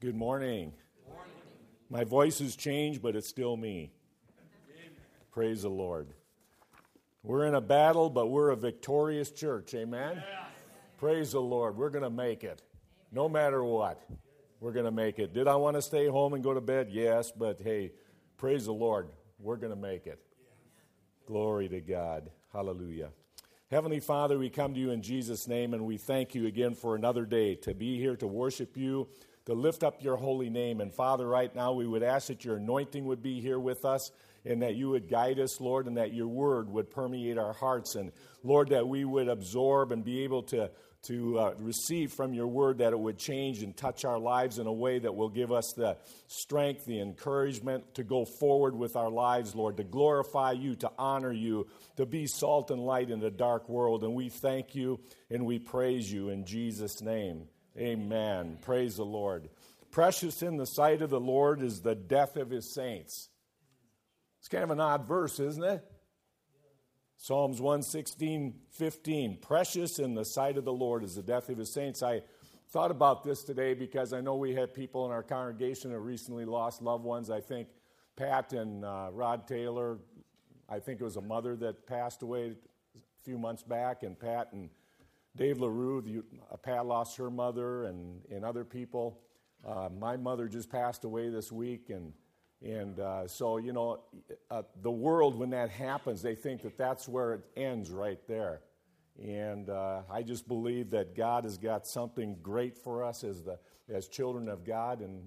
Good morning. My voice has changed, but it's still me. Praise the Lord. We're in a battle, but we're a victorious church. Amen? Praise the Lord. We're going to make it. No matter what, we're going to make it. Did I want to stay home and go to bed? Yes, but hey, praise the Lord. We're going to make it. Glory to God. Hallelujah. Heavenly Father, we come to you in Jesus' name, and we thank you again for another day to be here to worship you, to lift up your holy name. And Father, right now we would ask that your anointing would be here with us and that you would guide us, Lord, and that your word would permeate our hearts. And Lord, that we would absorb and be able to receive from your word, that it would change and touch our lives in a way that will give us the strength, the encouragement to go forward with our lives, Lord, to glorify you, to honor you, to be salt and light in a dark world. And we thank you and we praise you in Jesus' name. Amen. Praise the Lord. Precious in the sight of the Lord is the death of his saints. It's kind of an odd verse, isn't it? Psalms 116:15. Precious in the sight of the Lord is the death of his saints. I thought about this today because I know we had people in our congregation who recently lost loved ones. I think Pat and Rod Taylor, I think it was a mother that passed away a few months back, and Pat and Dave LaRue, Pat lost her mother, and other people. My mother just passed away this week, and so, you know, the world, when that happens, they think that that's where it ends right there. And I just believe that God has got something great for us as children of God, and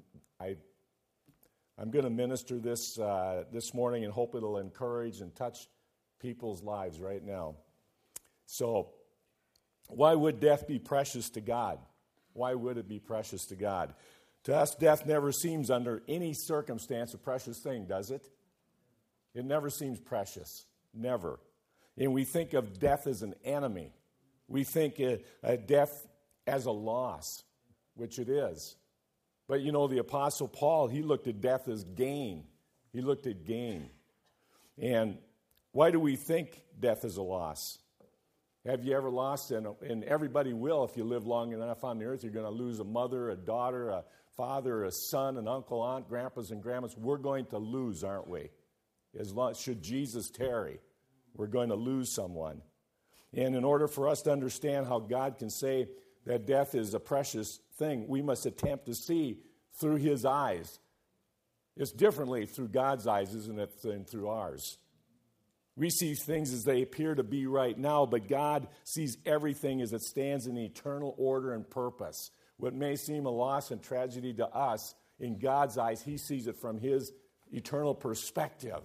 I'm going to minister this morning and hope it'll encourage and touch people's lives right now. So, why would death be precious to God? Why would it be precious to God? To us, death never seems under any circumstance a precious thing, does it? It never seems precious. Never. And we think of death as an enemy. We think death as a loss, which it is. But you know, the Apostle Paul, he looked at death as gain. He looked at gain. And why do we think death is a loss? Have you ever lost, and everybody will if you live long enough on the earth, you're going to lose a mother, a daughter, a father, a son, an uncle, aunt, grandpas, and grandmas. We're going to lose, aren't we? Should Jesus tarry, we're going to lose someone. And in order for us to understand how God can say that death is a precious thing, we must attempt to see through his eyes. It's differently through God's eyes, isn't it, than through ours. We see things as they appear to be right now, but God sees everything as it stands in eternal order and purpose. What may seem a loss and tragedy to us, in God's eyes, he sees it from his eternal perspective.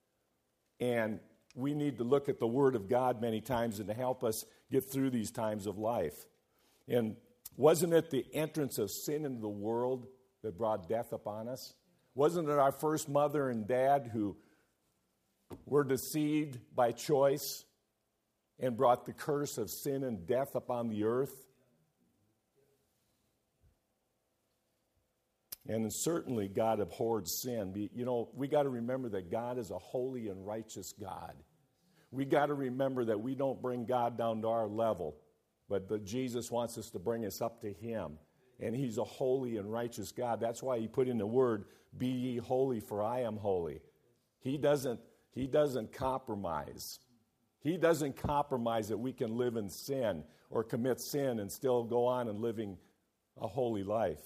And we need to look at the Word of God many times and to help us get through these times of life. And wasn't it the entrance of sin into the world that brought death upon us? Wasn't it our first mother and dad who were deceived by choice and brought the curse of sin and death upon the earth? And certainly God abhorred sin. You know, we got to remember that God is a holy and righteous God. We got to remember that we don't bring God down to our level, but Jesus wants us to bring us up to him. And he's a holy and righteous God. That's why he put in the word, "Be ye holy, for I am holy." He doesn't compromise. He doesn't compromise that we can live in sin or commit sin and still go on and living a holy life.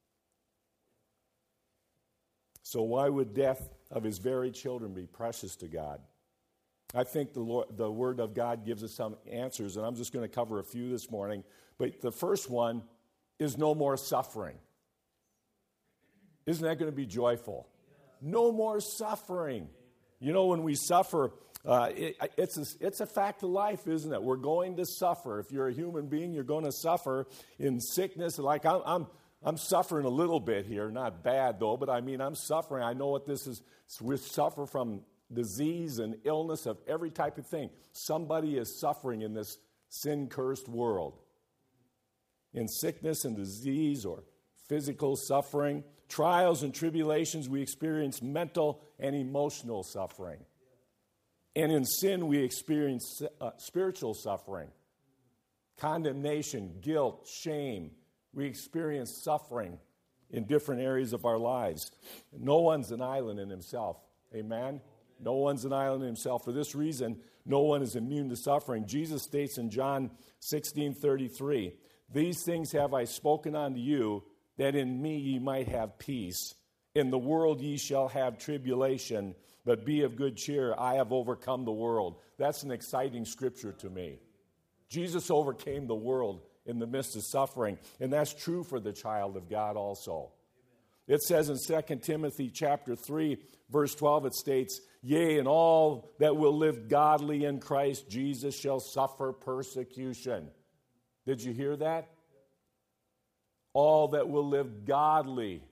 So why would death of his very children be precious to God? I think the Word of God gives us some answers, and I'm just going to cover a few this morning. But the first one is no more suffering. Isn't that going to be joyful? No more suffering. You know, when we suffer, it's a fact of life, isn't it? We're going to suffer. If you're a human being, you're going to suffer in sickness. Like I'm suffering a little bit here, not bad though, but I mean I'm suffering. I know what this is. We suffer from disease and illness of every type of thing. Somebody is suffering in this sin-cursed world. In sickness and disease or physical suffering, trials and tribulations, we experience mental and emotional suffering. And in sin, we experience spiritual suffering, condemnation, guilt, shame. We experience suffering in different areas of our lives. No one's an island in himself. Amen? No one's an island in himself. For this reason, no one is immune to suffering. Jesus states in John 16:33, "These things have I spoken unto you, that in me ye might have peace. In the world ye shall have tribulation, but be of good cheer. I have overcome the world." That's an exciting scripture to me. Jesus overcame the world in the midst of suffering, and that's true for the child of God also. It says in 2 Timothy chapter 3, verse 12, it states, "Yea, and all that will live godly in Christ Jesus shall suffer persecution." Did you hear that? All that will live godly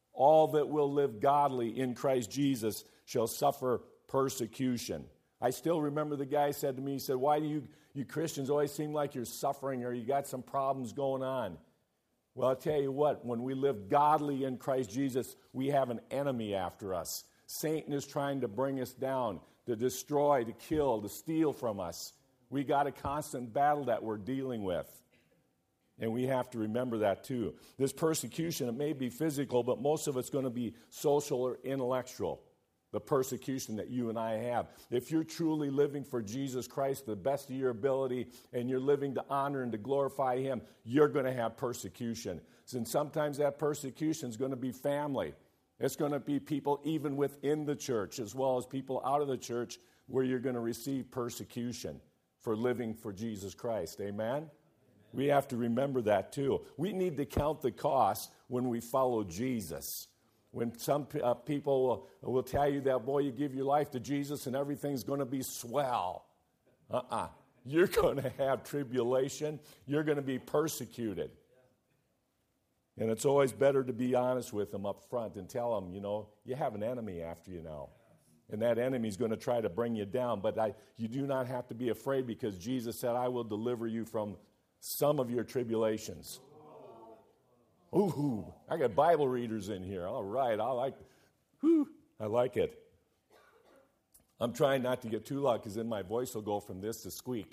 in Christ Jesus shall suffer persecution. I still remember the guy said to me, he said, "Why do you Christians always seem like you're suffering or you got some problems going on?" Well, I'll tell you what, when we live godly in Christ Jesus, we have an enemy after us. Satan is trying to bring us down, to destroy, to kill, to steal from us. We got a constant battle that we're dealing with. And we have to remember that too. This persecution, it may be physical, but most of it's going to be social or intellectual. The persecution that you and I have. If you're truly living for Jesus Christ, the best of your ability, and you're living to honor and to glorify Him, you're going to have persecution. And sometimes that persecution is going to be family. It's going to be people even within the church, as well as people out of the church, where you're going to receive persecution for living for Jesus Christ. Amen? We have to remember that too. We need to count the cost when we follow Jesus. When some people will tell you that, boy, you give your life to Jesus and everything's going to be swell. You're going to have tribulation. You're going to be persecuted. And it's always better to be honest with them up front and tell them, you have an enemy after you now. And that enemy is going to try to bring you down. But you do not have to be afraid, because Jesus said, "I will deliver you from some of your tribulations." Ooh, I got Bible readers in here. All right, I like it. I'm trying not to get too loud, because then my voice will go from this to squeak.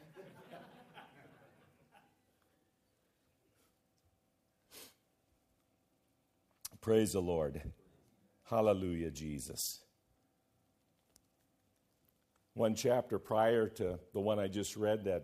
Praise the Lord. Hallelujah, Jesus. One chapter prior to the one I just read, that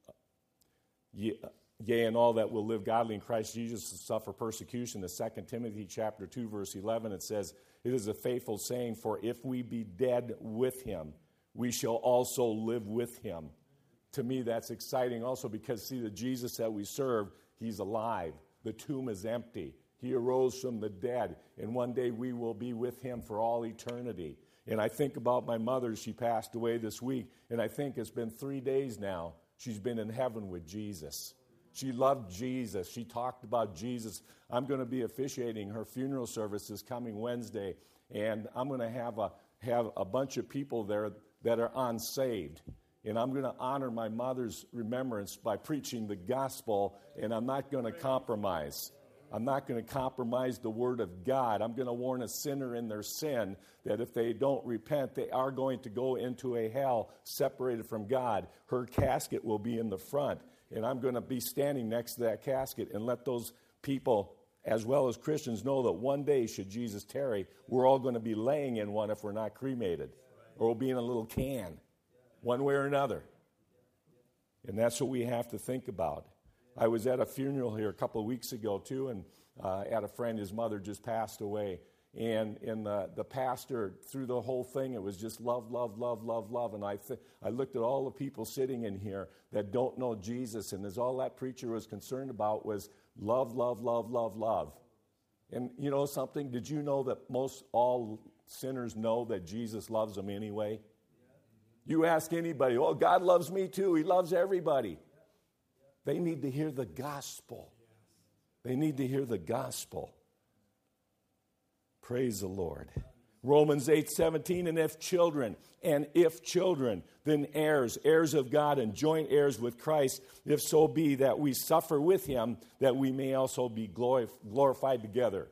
yea, and all that will live godly in Christ Jesus will suffer persecution. The 2 Timothy chapter 2, verse 11, it says, "It is a faithful saying, for if we be dead with Him, we shall also live with Him." To me, that's exciting also, because, see, the Jesus that we serve, He's alive. The tomb is empty. He arose from the dead, and one day we will be with Him for all eternity. And I think about my mother. She passed away this week, and I think it's been 3 days now she's been in heaven with Jesus. She loved Jesus. She talked about Jesus. I'm going to be officiating her funeral service this coming Wednesday, and I'm going to have a bunch of people there that are unsaved. And I'm going to honor my mother's remembrance by preaching the gospel, and I'm not going to compromise. I'm not going to compromise the Word of God. I'm going to warn a sinner in their sin that if they don't repent, they are going to go into a hell separated from God. Her casket will be in the front, and I'm going to be standing next to that casket and let those people, as well as Christians, know that one day, should Jesus tarry, we're all going to be laying in one if we're not cremated, or we'll be in a little can, one way or another. And that's what we have to think about. I was at a funeral here a couple of weeks ago, too, and had a friend, his mother just passed away. And the pastor, through the whole thing, it was just love, love, love, love, love. And I looked at all the people sitting in here that don't know Jesus, and as all that preacher was concerned about was love, love, love, love, love. And you know something? Did you know that most all sinners know that Jesus loves them anyway? You ask anybody, "Oh, God loves me too. He loves everybody." They need to hear the gospel. They need to hear the gospel. Praise the Lord. Romans 8:17, and if children, then heirs of God, and joint heirs with Christ, if so be that we suffer with Him, that we may also be glorified together.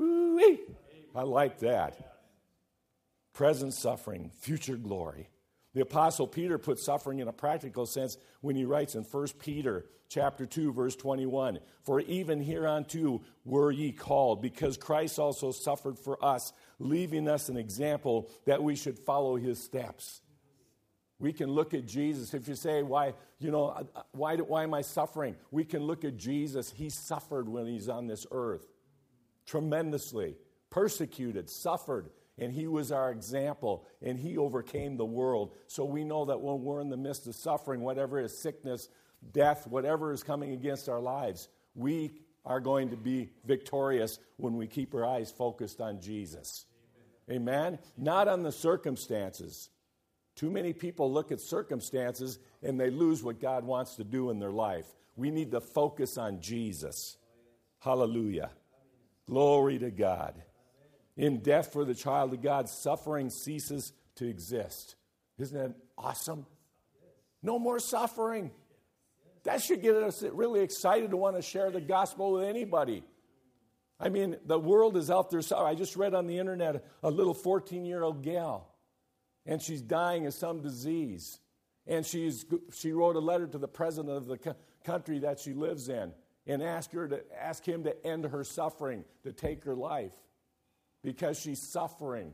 Woo-wee. I like that. Present suffering, future glory. The Apostle Peter puts suffering in a practical sense when he writes in 1 Peter chapter 2, verse 21, "For even hereunto were ye called, because Christ also suffered for us, leaving us an example that we should follow his steps." We can look at Jesus. If you say, why am I suffering? We can look at Jesus. He suffered when he's on this earth. Tremendously. Persecuted, suffered. And he was our example, and he overcame the world. So we know that when we're in the midst of suffering, whatever is sickness, death, whatever is coming against our lives, we are going to be victorious when we keep our eyes focused on Jesus. Amen? Not on the circumstances. Too many people look at circumstances and they lose what God wants to do in their life. We need to focus on Jesus. Hallelujah. Glory to God. In death for the child of God, suffering ceases to exist. Isn't that awesome? No more suffering. That should get us really excited to want to share the gospel with anybody. I mean, the world is out there. I just read on the internet a little 14-year-old gal, and she's dying of some disease. And she wrote a letter to the president of the country that she lives in and asked him to end her suffering, to take her life. Because she's suffering.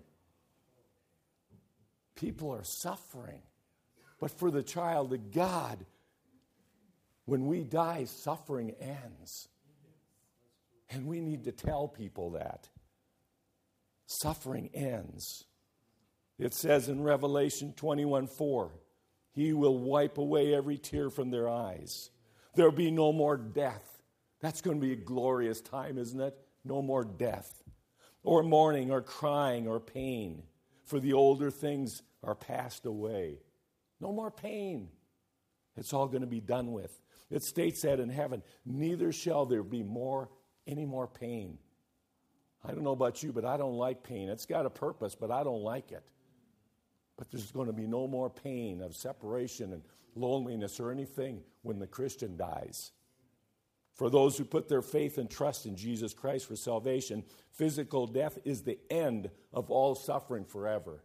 People are suffering. But for the child of God, when we die, suffering ends. And we need to tell people that. Suffering ends. It says in Revelation 21:4, "He will wipe away every tear from their eyes. There'll be no more death." That's going to be a glorious time, isn't it? No more death. Or mourning, or crying, or pain, for the older things are passed away. No more pain. It's all going to be done with. It states that in heaven, neither shall there be any more pain. I don't know about you, but I don't like pain. It's got a purpose, but I don't like it. But there's going to be no more pain of separation and loneliness or anything when the Christian dies. For those who put their faith and trust in Jesus Christ for salvation, physical death is the end of all suffering forever.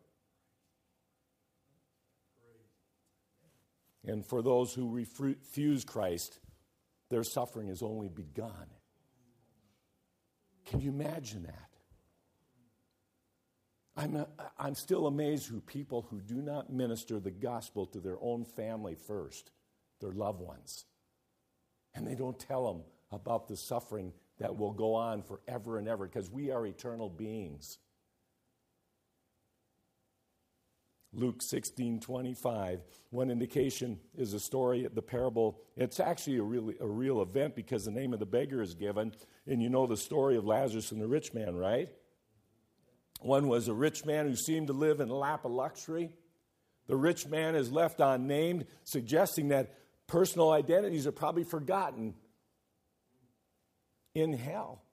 And for those who refuse Christ, their suffering has only begun. Can you imagine that? I'm still amazed who people who do not minister the gospel to their own family first, their loved ones. And they don't tell them about the suffering that will go on forever and ever, because we are eternal beings. Luke 16:25, one indication is a story, the parable. It's actually a real event because the name of the beggar is given. And you know the story of Lazarus and the rich man, right? One was a rich man who seemed to live in a lap of luxury. The rich man is left unnamed, suggesting that personal identities are probably forgotten in hell.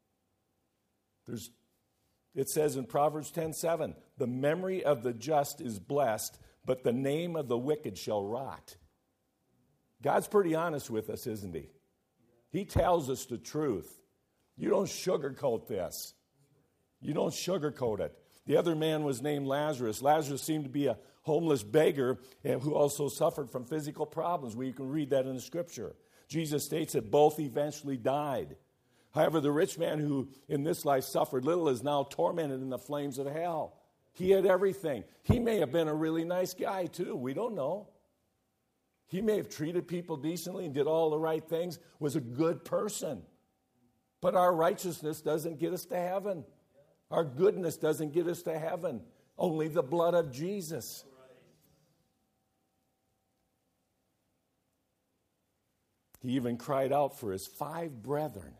It says in Proverbs 10:7, "The memory of the just is blessed, but the name of the wicked shall rot." God's pretty honest with us, isn't he? He tells us the truth. You don't sugarcoat this. You don't sugarcoat it. The other man was named Lazarus. Lazarus seemed to be a homeless beggar who also suffered from physical problems. We can read that in the scripture. Jesus states that both eventually died. However, the rich man who in this life suffered little is now tormented in the flames of hell. He had everything. He may have been a really nice guy too. We don't know. He may have treated people decently and did all the right things, was a good person. But our righteousness doesn't get us to heaven. Our goodness doesn't get us to heaven. Only the blood of Jesus. He even cried out for his five brethren,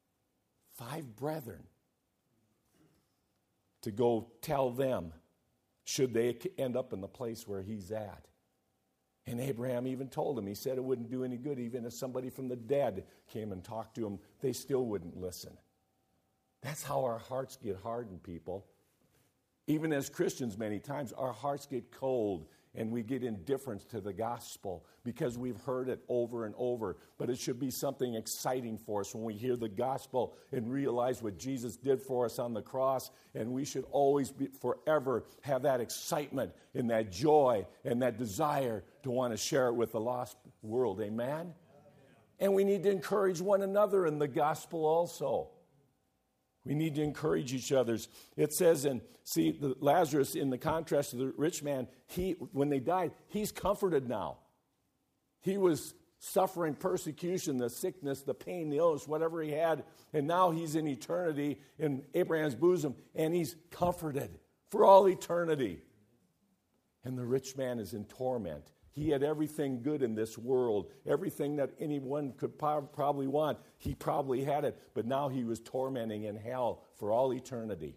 to go tell them, should they end up in the place where he's at. And Abraham even told him, he said it wouldn't do any good, even if somebody from the dead came and talked to him, they still wouldn't listen. That's how our hearts get hardened, people. Even as Christians, many times, our hearts get cold and we get indifference to the gospel because we've heard it over and over. But it should be something exciting for us when we hear the gospel and realize what Jesus did for us on the cross. And we should always forever have that excitement and that joy and that desire to want to share it with the lost world. Amen? And we need to encourage one another in the gospel also. We need to encourage each other. It says, Lazarus, in the contrast to the rich man, when they died, he's comforted now. He was suffering persecution, the sickness, the pain, the illness, whatever he had, and now he's in eternity in Abraham's bosom, and he's comforted for all eternity. And the rich man is in torment. He had everything good in this world, everything that anyone could probably want. He probably had it, but now he was tormenting in hell for all eternity.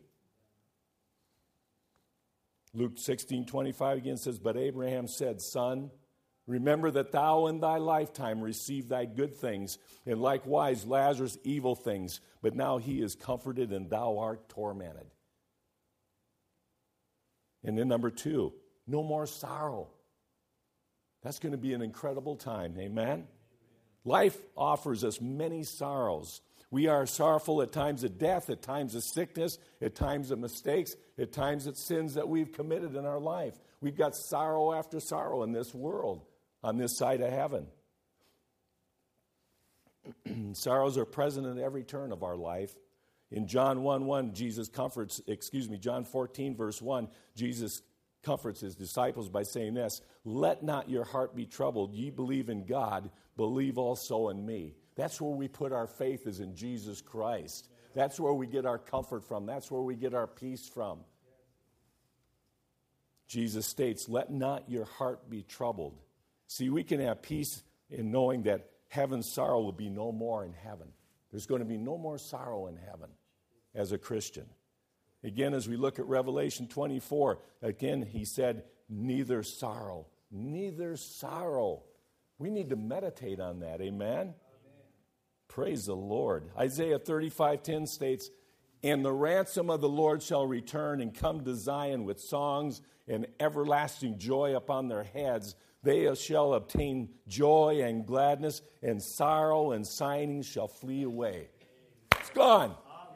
Luke 16:25 again says, "But Abraham said, Son, remember that thou in thy lifetime received thy good things, and likewise Lazarus evil things, but now he is comforted and thou art tormented." And then number 2, no more sorrow. That's going to be an incredible time. Amen? Life offers us many sorrows. We are sorrowful at times of death, at times of sickness, at times of mistakes, at times of sins that we've committed in our life. We've got sorrow after sorrow in this world, on this side of heaven. Sorrows are present at every turn of our life. In John 1:1, John 14, verse 1, Jesus comforts his disciples by saying this, "Let not your heart be troubled. Ye believe in God, believe also in me." That's where we put our faith, is in Jesus Christ. That's where we get our comfort from. That's where we get our peace from. Jesus states, "Let not your heart be troubled." See, we can have peace in knowing that heaven's sorrow will be no more in heaven. There's going to be no more sorrow in heaven as a Christian. Again, as we look at Revelation 24, again, he said, neither sorrow. Neither sorrow. We need to meditate on that. Amen? Praise the Lord. Isaiah 35:10 states, "And the ransom of the Lord shall return and come to Zion with songs and everlasting joy upon their heads. They shall obtain joy and gladness, and sorrow and sighing shall flee away." It's gone.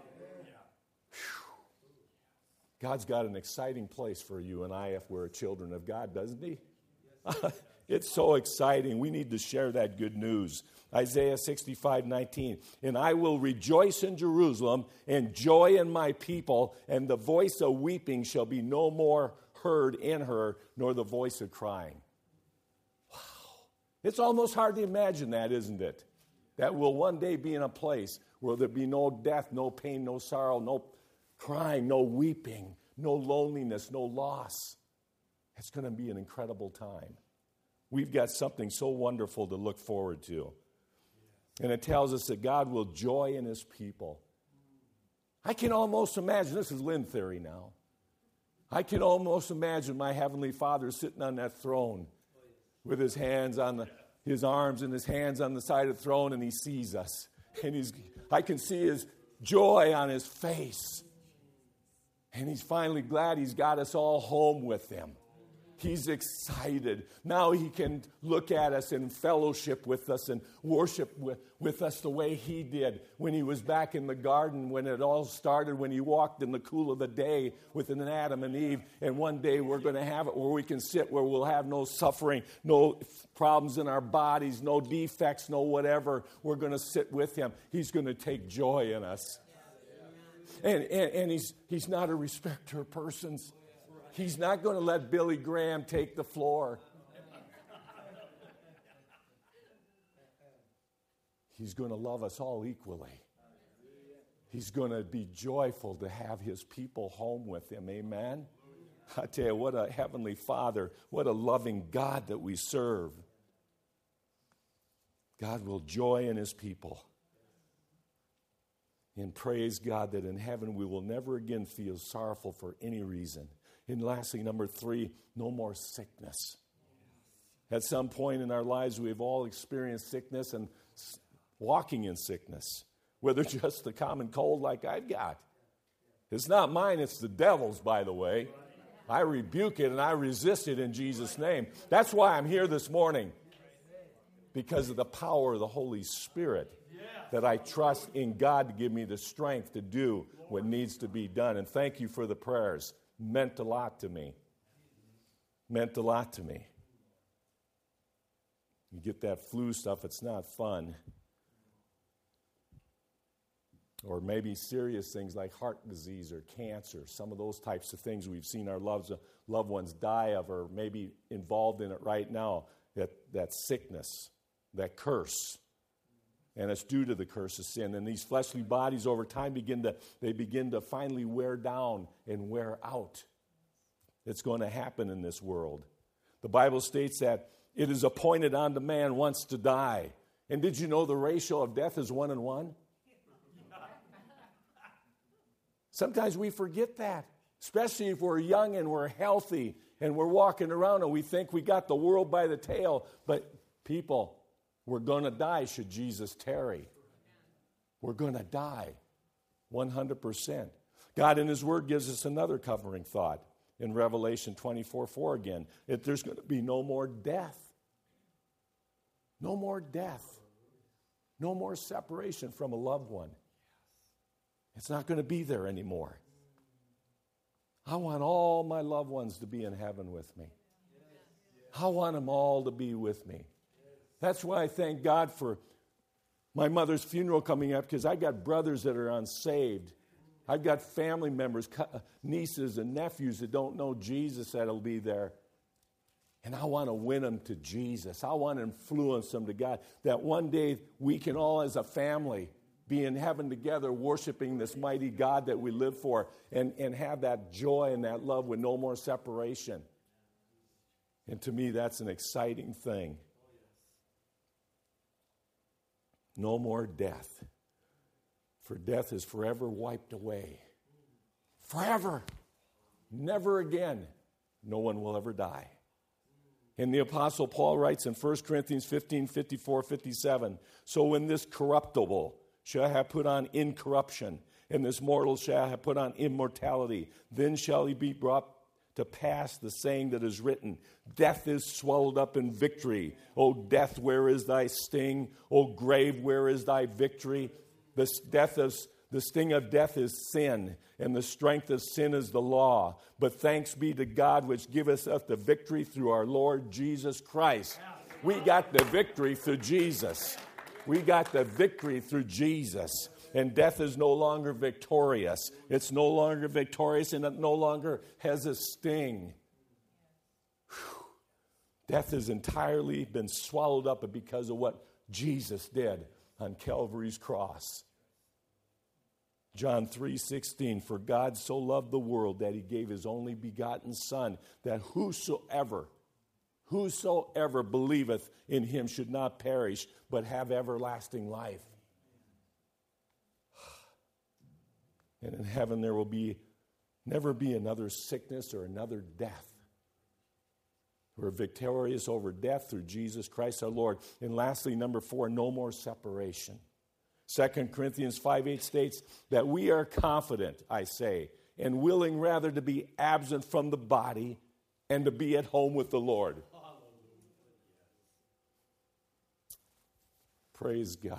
God's got an exciting place for you and I if we're children of God, doesn't he? It's so exciting. We need to share that good news. Isaiah 65:19, "And I will rejoice in Jerusalem and joy in my people, and the voice of weeping shall be no more heard in her, nor the voice of crying." Wow. It's almost hard to imagine that, isn't it? That we'll one day be in a place where there'll be no death, no pain, no sorrow, no crying, no weeping, no loneliness, no loss. It's going to be an incredible time. We've got something so wonderful to look forward to. And it tells us that God will joy in his people. I can almost imagine, this is Lynn theory now, I can almost imagine my Heavenly Father sitting on that throne with his hands on his arms and his hands on the side of the throne, and he sees us. And I can see his joy on his face. And he's finally glad he's got us all home with him. He's excited. Now he can look at us and fellowship with us and worship with us the way he did when he was back in the garden, when it all started, when he walked in the cool of the day with an Adam and Eve. And one day we're going to have it where we can sit, where we'll have no suffering, no problems in our bodies, no defects, no whatever. We're going to sit with him. He's going to take joy in us. And he's not a respecter of persons. He's not going to let Billy Graham take the floor. He's going to love us all equally. He's going to be joyful to have his people home with him. Amen? I tell you, what a heavenly Father, what a loving God that we serve. God will joy in his people. And praise God that in heaven we will never again feel sorrowful for any reason. And lastly, number 3, no more sickness. At some point in our lives, we've all experienced sickness and walking in sickness, whether just the common cold like I've got. It's not mine, it's the devil's, by the way. I rebuke it and I resist it in Jesus' name. That's why I'm here this morning. Because of the power of the Holy Spirit. That I trust in God to give me the strength to do what needs to be done. And thank you for the prayers. Meant a lot to me. Meant a lot to me. You get that flu stuff, it's not fun. Or maybe serious things like heart disease or cancer, some of those types of things we've seen our loved ones die of, or maybe involved in it right now, that sickness, that curse. And it's due to the curse of sin. And these fleshly bodies over time begin to finally wear down and wear out. It's going to happen in this world. The Bible states that it is appointed unto man once to die. And did you know the ratio of death is 1 and 1? Sometimes we forget that, especially if we're young and we're healthy and we're walking around and we think we got the world by the tail. But people, we're going to die should Jesus tarry. We're going to die 100%. God in His Word gives us another covering thought in Revelation 24:4 again. That there's going to be no more death. No more death. No more separation from a loved one. It's not going to be there anymore. I want all my loved ones to be in heaven with me. I want them all to be with me. That's why I thank God for my mother's funeral coming up, because I got brothers that are unsaved. I've got family members, nieces and nephews that don't know Jesus that'll be there. And I want to win them to Jesus. I want to influence them to God. That one day we can all as a family be in heaven together worshiping this mighty God that we live for, and have that joy and that love with no more separation. And to me, that's an exciting thing. No more death. For death is forever wiped away. Forever. Never again. No one will ever die. And the Apostle Paul writes in 1 Corinthians 15:54-57, so when this corruptible shall have put on incorruption, and this mortal shall have put on immortality, then shall he be brought to pass the saying that is written, death is swallowed up in victory. O death, where is thy sting? O grave, where is thy victory? The sting of death is sin, and the strength of sin is the law. But thanks be to God which giveth us the victory through our Lord Jesus Christ. We got the victory through Jesus. We got the victory through Jesus. And death is no longer victorious. It's no longer victorious, and it no longer has a sting. Whew. Death has entirely been swallowed up because of what Jesus did on Calvary's cross. John 3:16, for God so loved the world that He gave His only begotten Son, that whosoever believeth in Him should not perish, but have everlasting life. And in heaven there will never be another sickness or another death. We're victorious over death through Jesus Christ our Lord. And lastly, number 4, no more separation. 2 Corinthians 5:8 states that we are confident, I say, and willing rather to be absent from the body and to be at home with the Lord. Praise God.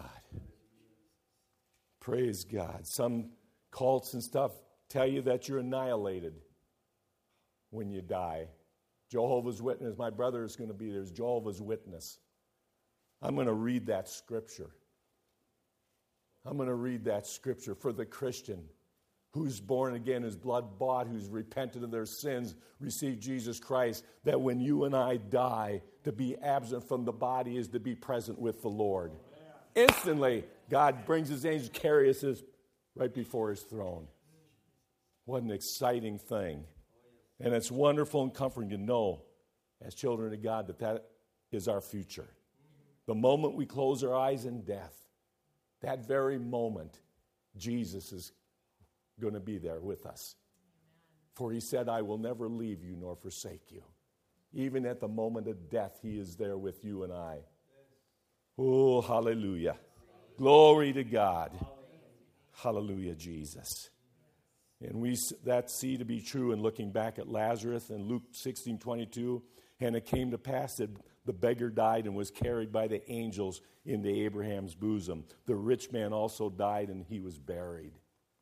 Praise God. Some cults and stuff tell you that you're annihilated when you die. Jehovah's Witness, my brother is going to be there, Jehovah's Witness. I'm going to read that scripture. I'm going to read that scripture for the Christian who's born again, who's blood bought, who's repented of their sins, received Jesus Christ, that when you and I die, to be absent from the body is to be present with the Lord. Instantly, God brings His angels, carry us right before His throne. What an exciting thing. And it's wonderful and comforting to know, as children of God, that is our future. The moment we close our eyes in death, that very moment, Jesus is going to be there with us. For He said, I will never leave you nor forsake you. Even at the moment of death, He is there with you and I. Oh, hallelujah. Glory to God. Hallelujah, Jesus. And we that see to be true in looking back at Lazarus in Luke 16:22. And it came to pass that the beggar died and was carried by the angels into Abraham's bosom. The rich man also died and he was buried.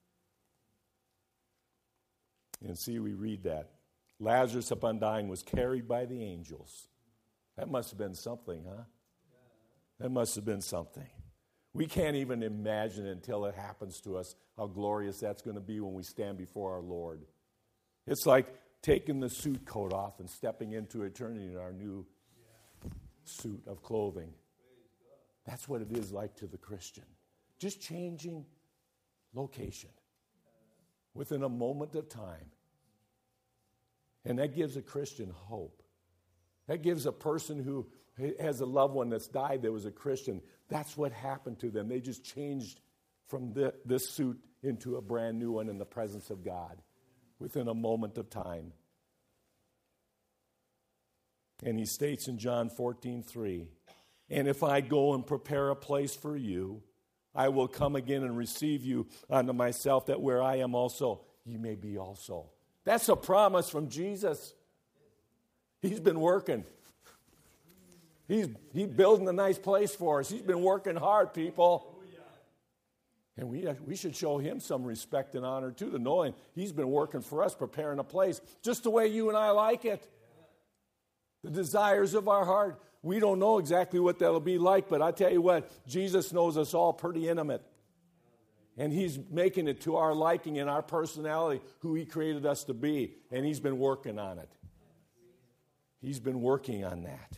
And see, we read that. Lazarus, upon dying, was carried by the angels. That must have been something, huh? That must have been something. We can't even imagine until it happens to us how glorious that's going to be when we stand before our Lord. It's like taking the suit coat off and stepping into eternity in our new suit of clothing. That's what it is like to the Christian. Just changing location within a moment of time. And that gives a Christian hope. That gives a person who has a loved one that's died that was a Christian. That's what happened to them. They just changed from this suit into a brand new one in the presence of God within a moment of time. And he states in John 14:3, and if I go and prepare a place for you, I will come again and receive you unto myself, that where I am also, you may be also. That's a promise from Jesus. He's been working. He's building a nice place for us. He's been working hard, people. And we should show him some respect and honor, too, to knowing he's been working for us, preparing a place, just the way you and I like it. The desires of our heart. We don't know exactly what that'll be like, but I tell you what, Jesus knows us all pretty intimate. And he's making it to our liking and our personality, who he created us to be. And he's been working on it. He's been working on that.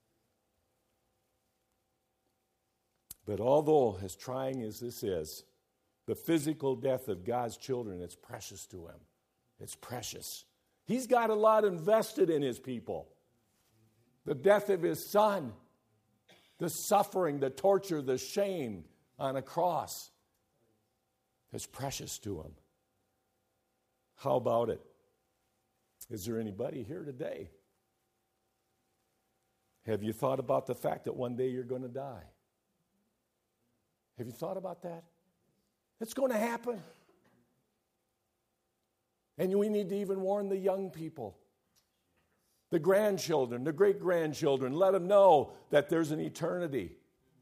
But although, as trying as this is, the physical death of God's children, it's precious to him. It's precious. He's got a lot invested in his people. The death of his son, the suffering, the torture, the shame on a cross, it's precious to him. How about it? Is there anybody here today? Have you thought about the fact that one day you're going to die? Have you thought about that? It's going to happen. And we need to even warn the young people, the grandchildren, the great-grandchildren. Let them know that there's an eternity.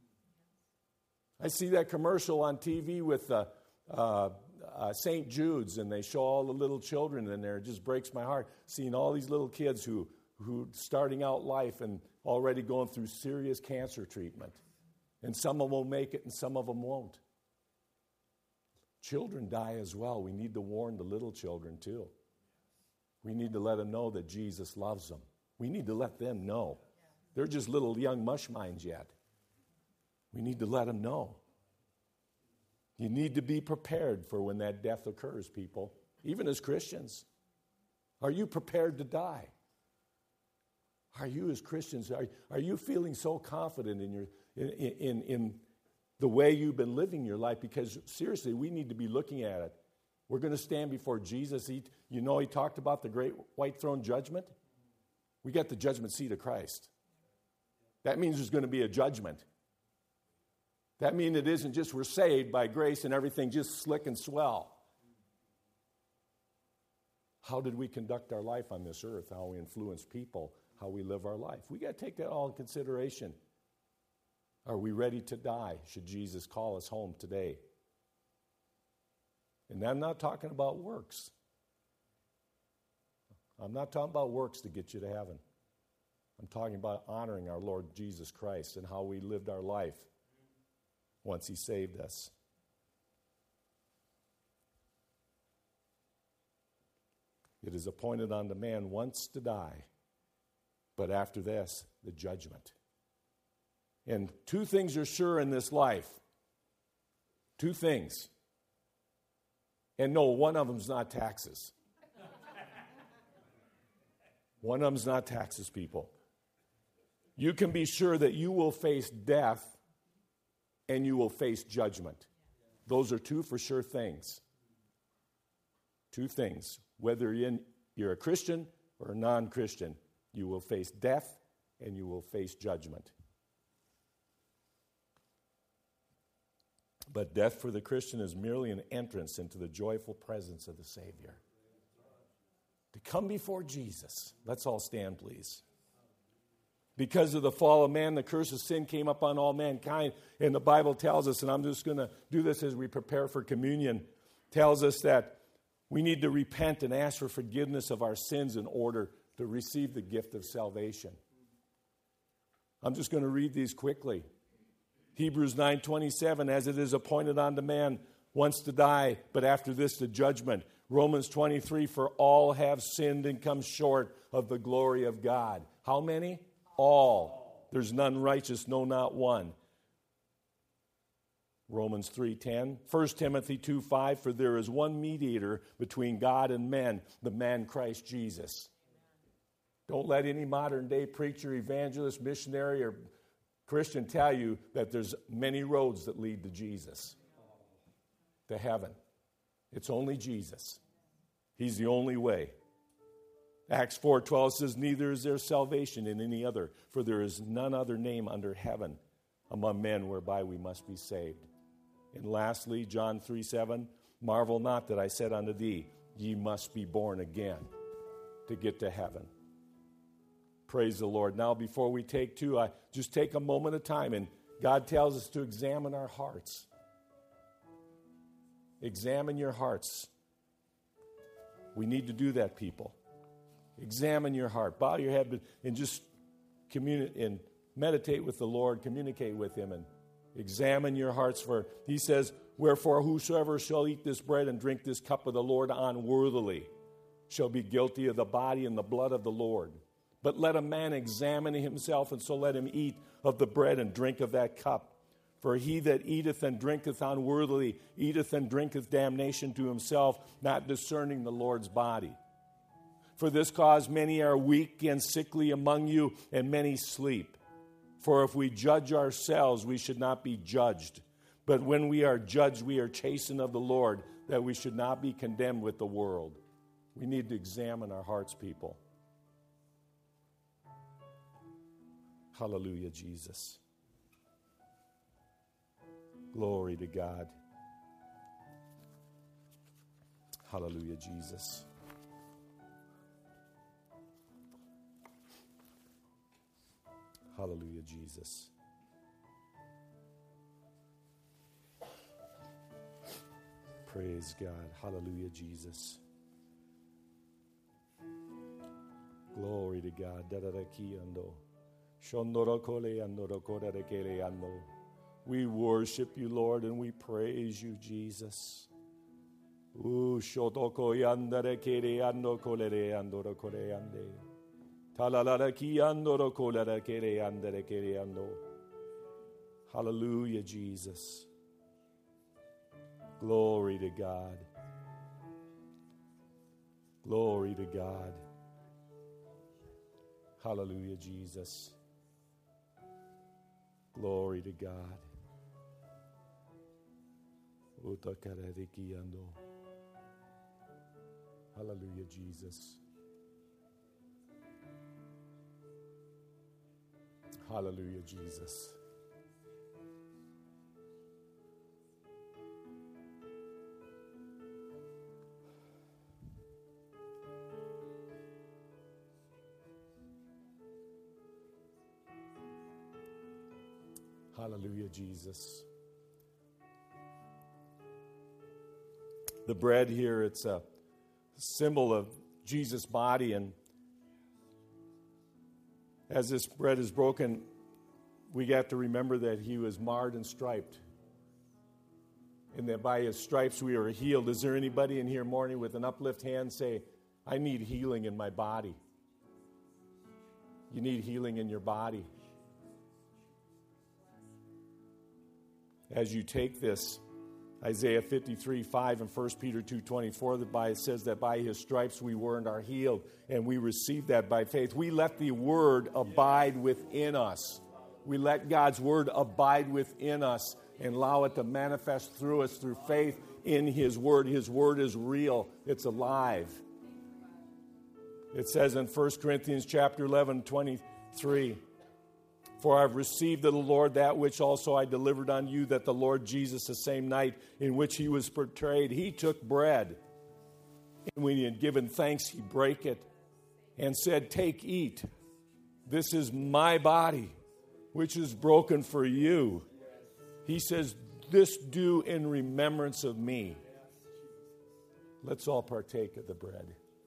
I see that commercial on TV with St. Jude's, and they show all the little children in there. It just breaks my heart seeing all these little kids who starting out life and already going through serious cancer treatment. And some of them will make it and some of them won't. Children die as well. We need to warn the little children too. We need to let them know that Jesus loves them. We need to let them know. They're just little young mush minds yet. We need to let them know. You need to be prepared for when that death occurs, people. Even as Christians. Are you prepared to die? Are you as Christians, are you feeling so confident in the way you've been living your life? Because seriously, we need to be looking at it. We're going to stand before Jesus. He talked about the great white throne judgment. We got the judgment seat of Christ. That means there's going to be a judgment. That means it isn't just we're saved by grace and everything just slick and swell. How did we conduct our life on this earth? How we influence people? How we live our life? We got to take that all in consideration. Are we ready to die? Should Jesus call us home today? And I'm not talking about works. I'm not talking about works to get you to heaven. I'm talking about honoring our Lord Jesus Christ and how we lived our life once he saved us. It is appointed unto man once to die, but after this, the judgment. And two things are sure in this life. Two things. And no, one of them's not taxes. One of them's not taxes, people. You can be sure that you will face death and you will face judgment. Those are two for sure things. Two things. Whether you're a Christian or a non-Christian, you will face death and you will face judgment. But death for the Christian is merely an entrance into the joyful presence of the Savior. To come before Jesus. Let's all stand, please. Because of the fall of man, the curse of sin came upon all mankind. And the Bible tells us, and I'm just going to do this as we prepare for communion, tells us that we need to repent and ask for forgiveness of our sins in order to receive the gift of salvation. I'm just going to read these quickly. Hebrews 9:27, as it is appointed unto man once to die, but after this the judgment. Romans 23, for all have sinned and come short of the glory of God. How many? All. There's none righteous, no, not one. Romans 3:10. 1 Timothy 2:5, for there is one mediator between God and men, the man Christ Jesus. Don't let any modern day preacher, evangelist, missionary, or Christian tell you that there's many roads that lead to Jesus, to heaven. It's only Jesus. He's the only way. Acts 4:12 says, neither is there salvation in any other, for there is none other name under heaven among men whereby we must be saved. And lastly, John 3:7, marvel not that I said unto thee, ye must be born again to get to heaven. Praise the Lord. Now, before we take I just take a moment of time, and God tells us to examine our hearts. Examine your hearts. We need to do that, people. Examine your heart. Bow your head and just and meditate with the Lord. Communicate with Him and examine your hearts. For He says, wherefore whosoever shall eat this bread and drink this cup of the Lord unworthily shall be guilty of the body and the blood of the Lord. But let a man examine himself, and so let him eat of the bread and drink of that cup. For he that eateth and drinketh unworthily eateth and drinketh damnation to himself, not discerning the Lord's body. For this cause many are weak and sickly among you, and many sleep. For if we judge ourselves, we should not be judged. But when we are judged, we are chastened of the Lord, that we should not be condemned with the world. We need to examine our hearts, people. Hallelujah, Jesus. Glory to God. Hallelujah, Jesus. Hallelujah, Jesus. Praise God. Hallelujah, Jesus. Glory to God. We worship you, Lord, and we praise you, Jesus. Hallelujah, Jesus. Glory to God. Glory to God. Hallelujah, Jesus. Glory to God. Hallelujah, Jesus. Hallelujah, Jesus. Hallelujah, Jesus. The bread here, it's a symbol of Jesus' body, and as this bread is broken, we got to remember that he was marred and striped, and that by his stripes we are healed. Is there anybody in here morning with an uplift hand say, I need healing in my body? You need healing in your body. As you take this, Isaiah 53:5 and 1 Peter 2:24, it says that by his stripes we were and are healed, and we receive that by faith. We let the word abide within us. We let God's word abide within us and allow it to manifest through us through faith in his word. His word is real. It's alive. It says in 1 Corinthians chapter 11:23, For I've received of the Lord that which also I delivered unto you, that the Lord Jesus, the same night in which he was betrayed, he took bread. And when he had given thanks, he brake it and said, Take, eat. This is my body, which is broken for you. He says, this do in remembrance of me. Let's all partake of the bread.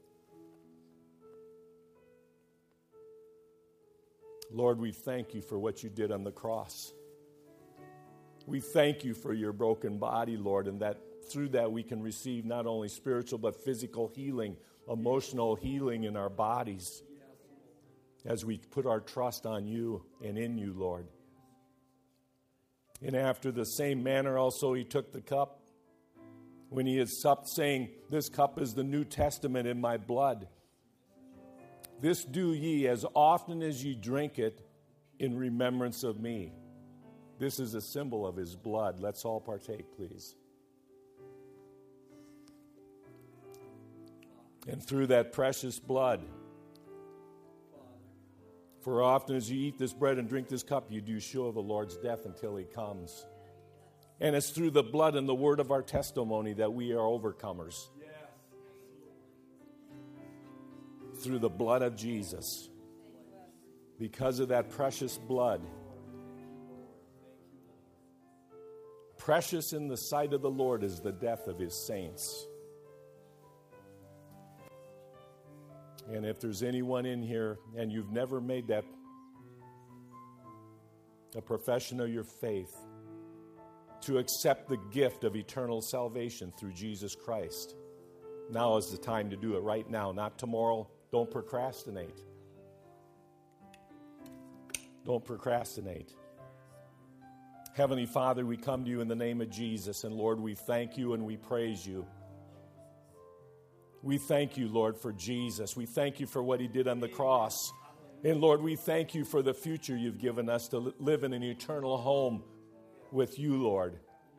Lord, we thank you for what you did on the cross. We thank you for your broken body, Lord, and that through that we can receive not only spiritual but physical healing, emotional healing in our bodies as we put our trust on you and in you, Lord. And after the same manner also he took the cup when he had supped, saying, This cup is the New Testament in my blood. This do ye as often as ye drink it in remembrance of me. This is a symbol of his blood. Let's all partake, please. And through that precious blood, for often as you eat this bread and drink this cup, you do show the Lord's death until he comes. And it's through the blood and the word of our testimony that we are overcomers. Through the blood of Jesus. Because of that precious blood. Precious in the sight of the Lord is the death of his saints. And if there's anyone in here and you've never made that a profession of your faith to accept the gift of eternal salvation through Jesus Christ, now is the time to do it, right now, not tomorrow. Don't procrastinate. Don't procrastinate. Heavenly Father, we come to you in the name of Jesus, and Lord, we thank you and we praise you. We thank you, Lord, for Jesus. We thank you for what he did on the cross. And Lord, we thank you for the future you've given us to live in an eternal home with you, Lord.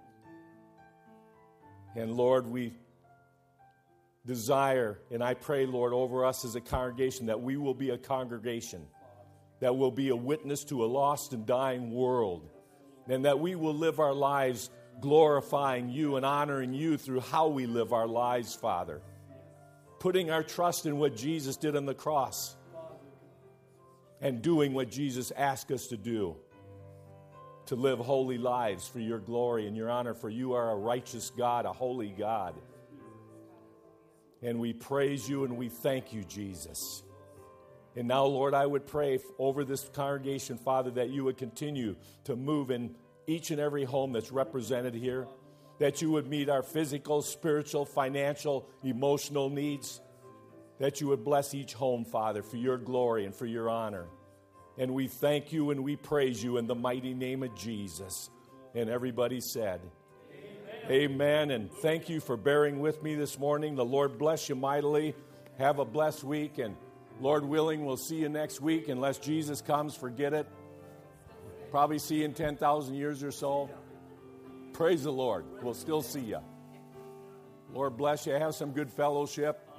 And Lord, we desire, and I pray, Lord, over us as a congregation, that we will be a congregation that will be a witness to a lost and dying world, and that we will live our lives glorifying you and honoring you through how we live our lives, Father. Putting our trust in what Jesus did on the cross and doing what Jesus asked us to do, to live holy lives for your glory and your honor, for you are a righteous God, a holy God. And we praise you and we thank you, Jesus. And now, Lord, I would pray over this congregation, Father, that you would continue to move in each and every home that's represented here, that you would meet our physical, spiritual, financial, emotional needs, that you would bless each home, Father, for your glory and for your honor. And we thank you and we praise you in the mighty name of Jesus. And everybody said, Amen. And thank you for bearing with me this morning. The Lord bless you mightily. Have a blessed week, and Lord willing, we'll see you next week. Unless Jesus comes, forget it. Probably see you in 10,000 years or so. Praise the Lord. We'll still see you. Lord bless you. Have some good fellowship.